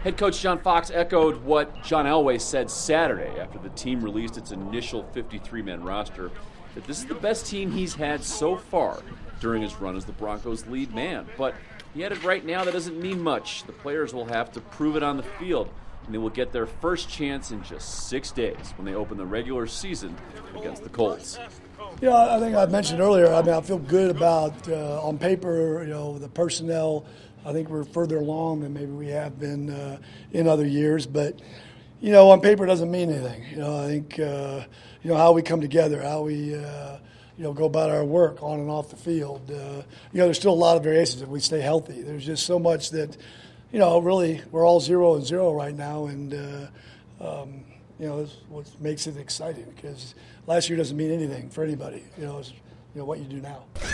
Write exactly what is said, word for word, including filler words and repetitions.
Head coach John Fox echoed what John Elway said Saturday after the team released its initial fifty-three man roster, that this is the best team he's had so far during his run as the Broncos' lead man. But he added, right now that doesn't mean much. The players will have to prove it on the field, and they will get their first chance in just six days when they open the regular season against the Colts. Yeah, I think I mentioned earlier, I mean, I feel good about, uh, on paper, you know, the personnel. I think we're further along than maybe we have been uh, in other years. But, you know, on paper doesn't mean anything. You know, I think, uh, you know, how we come together, how we, uh, you know, go about our work on and off the field. Uh, you know, there's still a lot of variations if we stay healthy. There's just so much that, you know, really we're all zero and zero right now. And, uh, um, you know, that's what makes it exciting, because last year doesn't mean anything for anybody. You know, it's, you know, what you do now.